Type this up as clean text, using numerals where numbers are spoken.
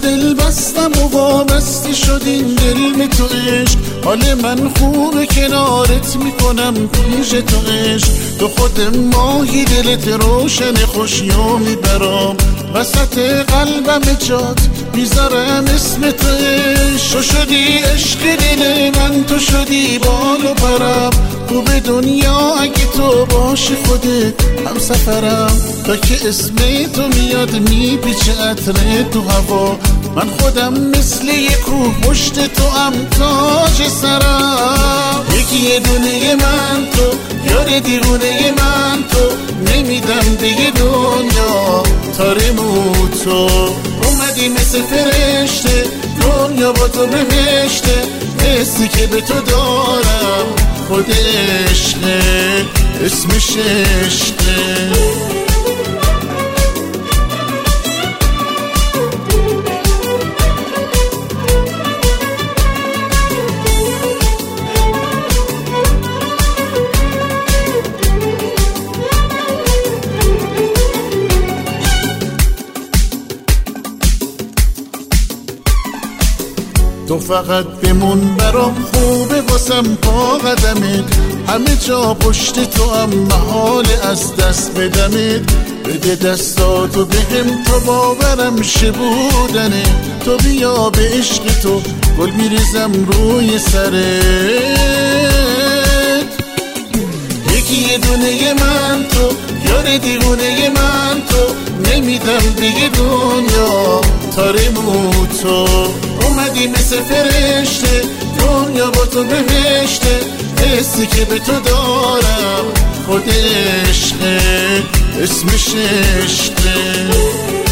دل بستم و وابسته شد این دل به تو عشق. حال من خوبه کنارت میکنم پیش تو عشق. تو خود ماهی دلت روشن خوشیو میبرم. وسط قلبم جات میذارم اسم تو عشق. تو شدی عشق دل من، تو شدی بال و پرم. خوب دنیا اگه تو باشی خودت هم سفرم. تا که اسم تو میاد میپیچه عطر تو هوا. من خودم مثل یک کوه پشت تو هم تاج سرم. یکی دونه من تو، یار دیوونه من تو. نمیدم دیگه دنیا تارمو تو. اومدی مثل فرشته دنیا با تو بهشته. حسی که به تو دارم خود عشقه، اسمش عشقه. تو فقط بمون برام، خوبه واسم پا قدمت. همه جا پشت تو هم محال از دست بدمت. بده دستاتو بهم تا باورم شه بودنه. تو بیا به عشق تو گل میریزم روی سرت. یکی دونه من تو، یار دیوونه من تو. نمیدم دیگه دنیا تارمو تو. اومدی مثل فرشته دنیا با تو بهشته. حسی که به تو دارم خود عشقه، اسمش عشقه.